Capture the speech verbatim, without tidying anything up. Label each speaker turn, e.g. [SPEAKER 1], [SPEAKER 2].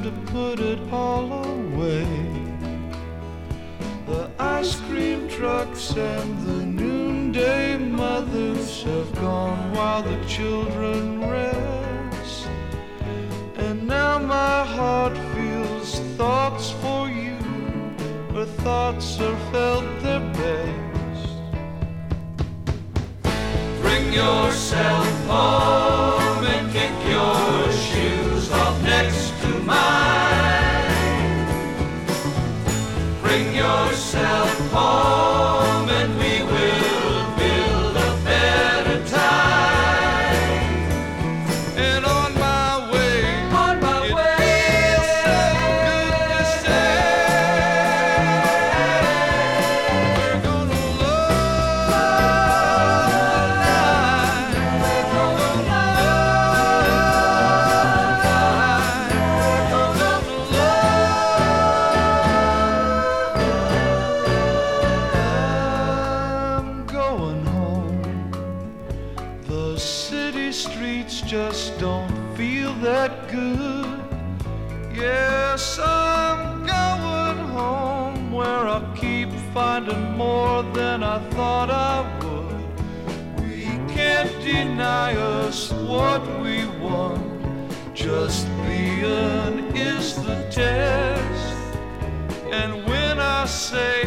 [SPEAKER 1] to put it all away. The ice cream trucks and the noonday mothers have gone while the children rest. And now my heart feels thoughts for you, where thoughts are felt their best. Bring yourself home and kick your shoes off next to mine. Bring yourself home and we will build a better time. And on my way, on my it way, feels so good to say we're gonna love tonight. We're gonna love tonight. We're gonna love. I'm going home. The city streets just don't feel that good. Yes, I'm going home where I keep finding more than I thought I would. We can't deny us what we want. Just being is the test. And when I say